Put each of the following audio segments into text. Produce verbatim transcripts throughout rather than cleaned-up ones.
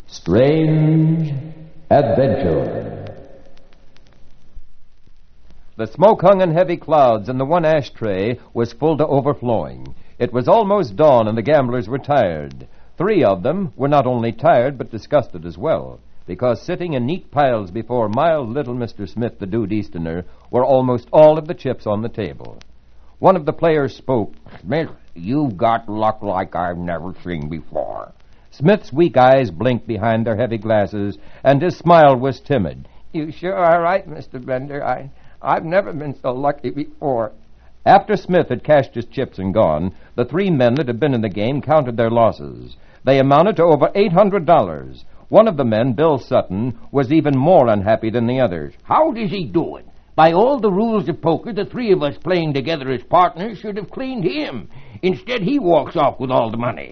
Strange Adventure. The smoke hung in heavy clouds, and the one ashtray was full to overflowing. It was almost dawn, and the gamblers were tired. Three of them were not only tired, but disgusted as well, because sitting in neat piles before mild little Mister Smith, the Dude Easterner, were almost all of the chips on the table. One of the players spoke. "Smith, you've got luck like I've never seen before." Smith's weak eyes blinked behind their heavy glasses, and his smile was timid. "You sure are right, Mister Bender. I, I've never been so lucky before." After Smith had cashed his chips and gone, the three men that had been in the game counted their losses. They amounted to over eight hundred dollars. One of the men, Bill Sutton, was even more unhappy than the others. "How does he do it? By all the rules of poker, the three of us playing together as partners should have cleaned him. Instead, he walks off with all the money.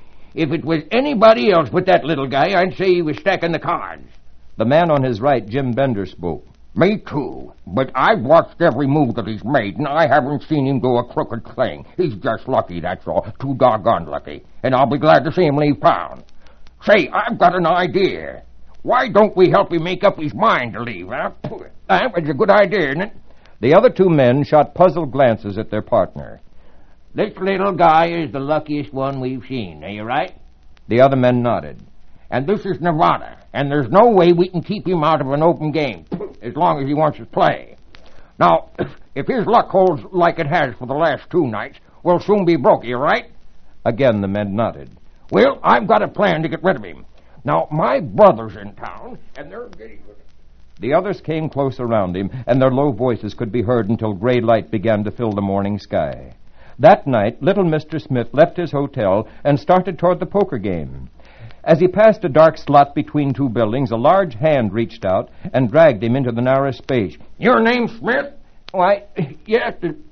If it was anybody else but that little guy, I'd say he was stacking the cards." The man on his right, Jim Bender, spoke. "Me too, but I've watched every move that he's made, and I haven't seen him do a crooked thing. He's just lucky, that's all. Too doggone lucky. And I'll be glad to see him leave town. Say, I've got an idea. Why don't we help him make up his mind to leave, huh? That was a good idea, isn't it?" The other two men shot puzzled glances at their partner. "This little guy is the luckiest one we've seen, are you right?" The other men nodded. "And this is Nevada, and there's no way we can keep him out of an open game, as long as he wants to play. Now, if his luck holds like it has for the last two nights, we'll soon be broke, are you right?" Again the men nodded. "Well, I've got a plan to get rid of him. Now, my brother's in town, and they're getting with it." The others came close around him, and their low voices could be heard until gray light began to fill the morning sky. That night, little Mister Smith left his hotel and started toward the poker game. As he passed a dark slot between two buildings, a large hand reached out and dragged him into the narrow space. "Your name Smith?" "Why, yes,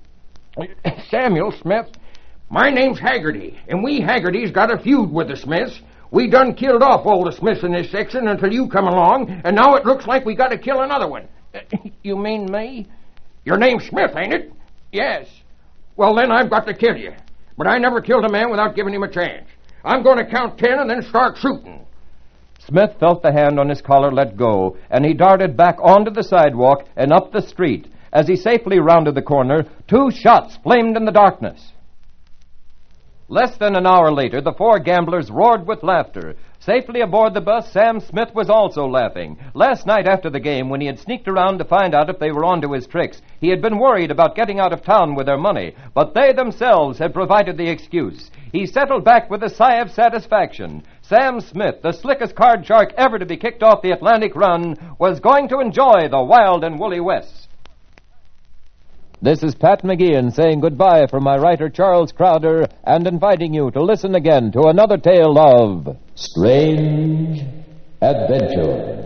Samuel Smith." "My name's Haggerty, and we Haggertys got a feud with the Smiths. We done killed off all the Smiths in this section until you come along, and now it looks like we got to kill another one." "You mean me?" "Your name's Smith, ain't it?" "Yes." "Well, then I've got to kill you. But I never killed a man without giving him a chance. I'm going to count ten and then start shooting." Smith felt the hand on his collar let go, and he darted back onto the sidewalk and up the street. As he safely rounded the corner, two shots flamed in the darkness. Less than an hour later, the four gamblers roared with laughter. Safely aboard the bus, Sam Smith was also laughing. Last night after the game, when he had sneaked around to find out if they were onto his tricks, he had been worried about getting out of town with their money, but they themselves had provided the excuse. He settled back with a sigh of satisfaction. Sam Smith, the slickest card shark ever to be kicked off the Atlantic run, was going to enjoy the wild and woolly West. This is Pat McGeehan saying goodbye from my writer Charles Crowder and inviting you to listen again to another tale of Strange Adventure.